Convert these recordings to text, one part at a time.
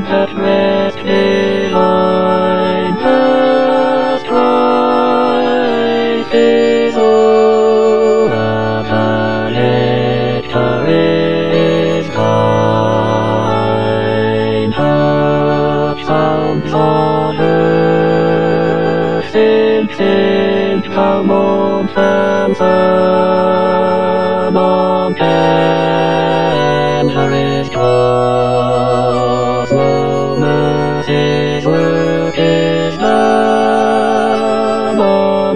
at rest behind the strife is o'er, the victory is thine. Hush sounds on earth, since the morn stands among temporary draws, no mercy's work is done. On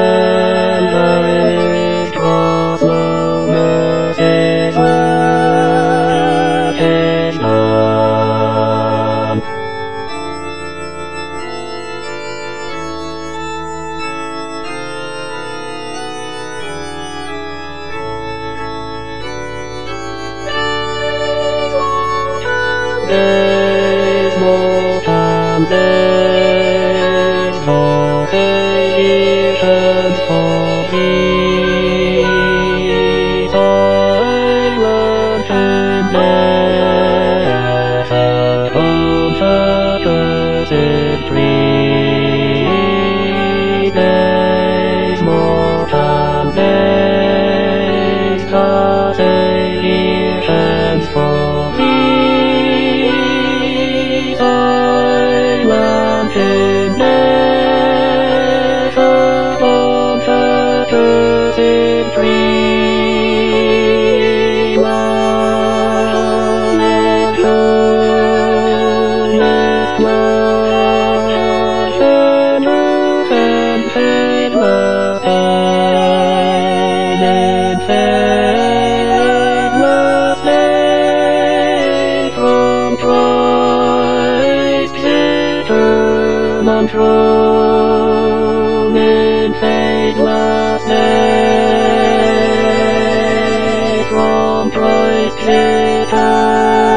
temporary draws, no mercy's work is done. Days, mortal days, for salvation's for peace. Silent in death, and hope's accursed tree. Days, mortal days, for salvation's for peace. Silent in death, upon the cursed tree, while in fullness life and truth and faith must stand, in faith must stand from Christ's eternal throne, in faith must stand from Christ's eternal